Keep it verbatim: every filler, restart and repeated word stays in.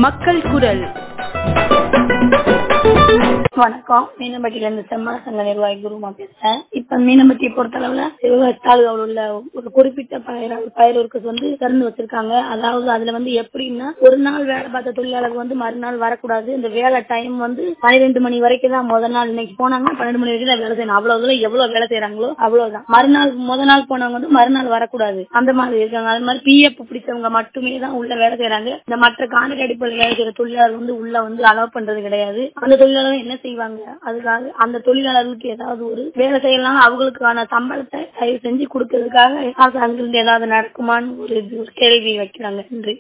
மக்கள் குரல். வணக்கம். மீனம்பட்டியில இருந்து செம்மல சங்க நிர்வாகி குருமா பேசுறேன். இப்ப மீனம்பட்டியை பொறுத்த அளவுல தாலுகாவில் உள்ள ஒரு குறிப்பிட்ட பயிர் பயிருக்கு வந்து திறந்து வச்சிருக்காங்க. அதாவது அதுல வந்து எப்படின்னா, ஒரு நாள் வேலை பார்த்த தொழிலாளர் வந்து மறுநாள் வரக்கூடாது. இந்த வேலை டைம் வந்து பன்னிரெண்டு மணி வரைக்கும் தான். முதல் நாள் இன்னைக்கு போனாங்கன்னா பன்னெண்டு மணி வரைக்கும் தான் வேலை செய்யணும். அவ்வளவு எவ்வளவு வேலை செய்யறாங்களோ அவ்வளவுதான். மறுநாள் முதல் நாள் போனவங்க வந்து மறுநாள் வரக்கூடாது. அந்த மாதிரி இருக்காங்க. அது மாதிரி பிஎஃப் பிடிச்சவங்க மட்டுமே தான் உள்ள வேலை செய்யறாங்க. இந்த மற்ற கான்ட்ராக்ட் அடிப்படையில் வேலை செய்யற தொழிலாளர் வந்து உள்ள வந்து அலோவ் பண்றது கிடையாது. அந்த தொழிலாளர் என்ன செய்வாங்க, அதுக்காக அந்த தொழிலாளர்களுக்கு ஏதாவது ஒரு வேலை செய்யலாம், அவங்களுக்கான சம்பளத்தை தயவு செஞ்சு கொடுக்கறதுக்காக அங்கிருந்து ஏதாவது நடக்குமான்னு ஒரு கேள்வி வைக்கிறாங்க. நன்றி.